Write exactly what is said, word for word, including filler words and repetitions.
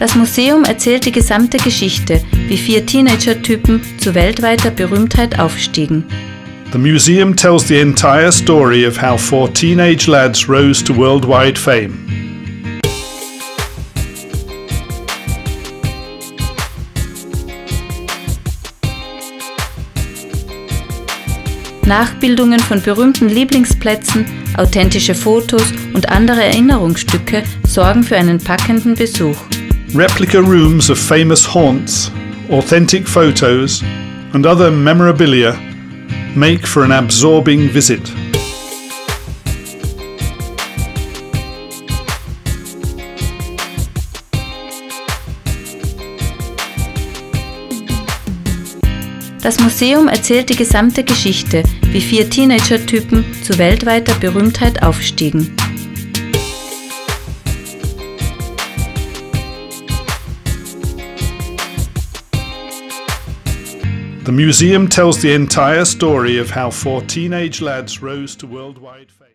Das Museum erzählt die gesamte Geschichte, wie vier Teenager-Typen zu weltweiter Berühmtheit aufstiegen. The museum tells the entire story of how four teenage lads rose to worldwide fame. Nachbildungen von berühmten Lieblingsplätzen, authentische Fotos und andere Erinnerungsstücke sorgen für einen packenden Besuch. Replica rooms of famous haunts, authentic photos and other memorabilia make for an absorbing visit. Das Museum erzählt die gesamte Geschichte, wie vier Teenager-Typen zu weltweiter Berühmtheit aufstiegen. The museum tells the entire story of how four teenage lads rose to worldwide fame.